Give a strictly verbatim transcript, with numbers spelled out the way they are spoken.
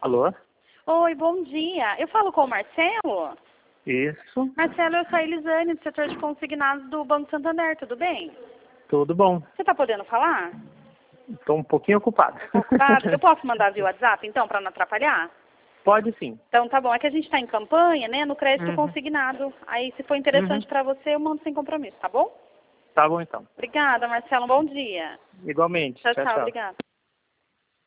Alô? Oi, bom dia. Eu falo com o Marcelo? Isso. Marcelo, eu sou a Elisane, do setor de consignados do Banco Santander, tudo bem? Tudo bom. Você está podendo falar? Estou um pouquinho ocupado. Ocupado? Eu posso mandar via WhatsApp, então, para não atrapalhar? Pode sim. Então tá bom, é que a gente está em campanha, né, no crédito Uhum. consignado. Aí, se for interessante Uhum. para você, eu mando sem compromisso, tá bom? Tá bom então. Obrigada, Marcelo, um bom dia. Igualmente. Tchau, Tchau, tchau, tchau. obrigada.